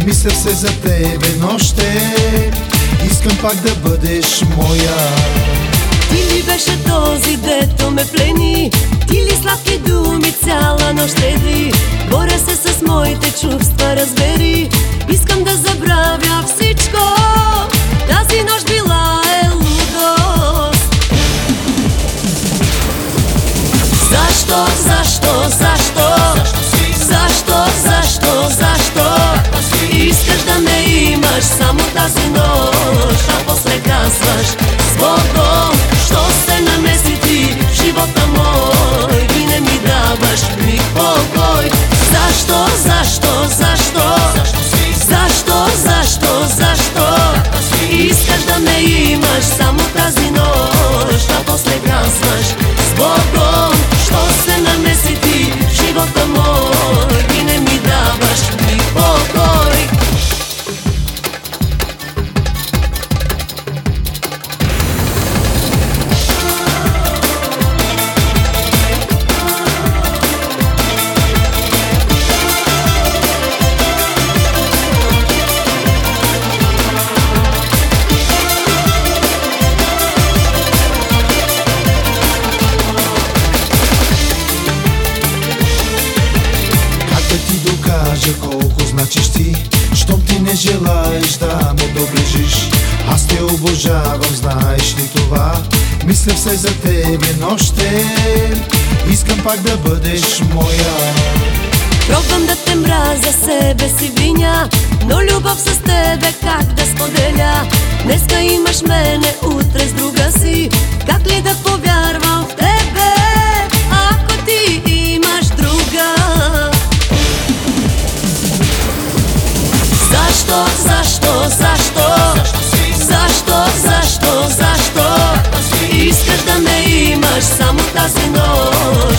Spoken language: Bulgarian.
Мисля все за тебе нощем, искам пак да бъдеш моя. Ти ли беше този, дето ме плени? Ти ли сладки думи цяла нощ треди? Боря се с моите чувства, разбери. Искам да забравя всичко. Тази нощ била е лудост. Защо, защо, защо? Защо, защо, защо? Искаш да ме имаш само тази нощ, а после казваш с Богом. Що се намеси ти в живота мой и не ми даваш миг покой? Защо, защо, защо? Защо, защо, защо? Искаш да ме имаш само тази нощ, а после казваш с Богом. Що се намеси ти в живота мой и не ми даваш миг покой? Колко значиш ти, щом ти не желаеш да ме доближиш. Аз те обожавам, знаеш ли това? Мисля все за тебе нощем, искам пак да бъдеш моя. Пробвам да те мразя, себе си виня, но любов с тебе как да споделя? Днеска имаш мене, утре с друга си. Как ли да повярвам в тебе, ако ти имаш друга? Защо, защо, защо? Защо, защо, защо? Искаш да ме имаш само тази нощ,